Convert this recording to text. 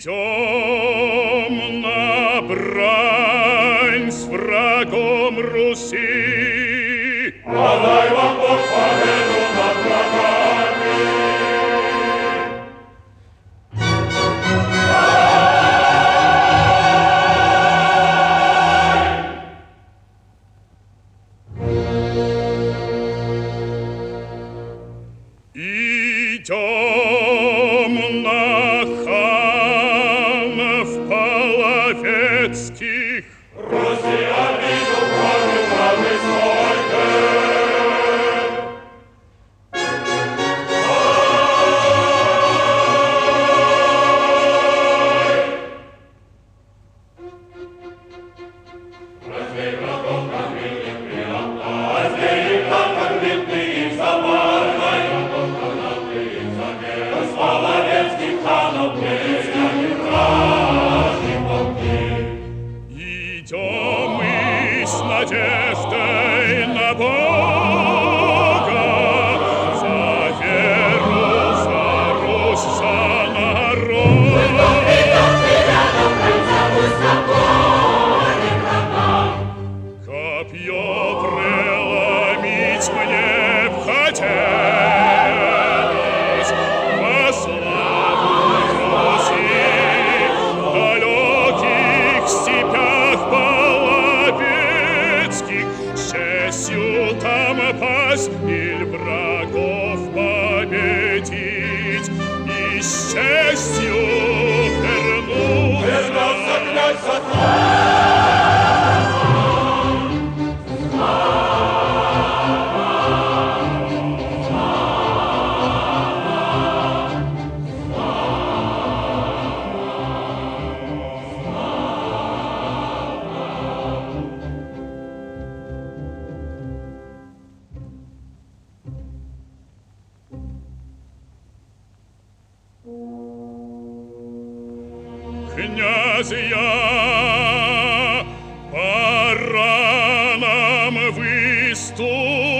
Идем на брань с врагом Руси. Подай вам Бог победу над врагами. Идем на ханов половецких. Руси обиду крови правды стойкой. Разбей врагов, как вильных крилом, разбей их так, как вильны их запарной. С половецких ханов песнями вражьих полки. Идем мы с надеждой на Бога, за веру, за Русь, за народ. Копье преломить мне б хотелось во славу Руси, в далеких степях половецких, с честью там пасть иль врагов победить, и с честью вернуться. Вернется князь Сатан. Князья, пора нам выступить.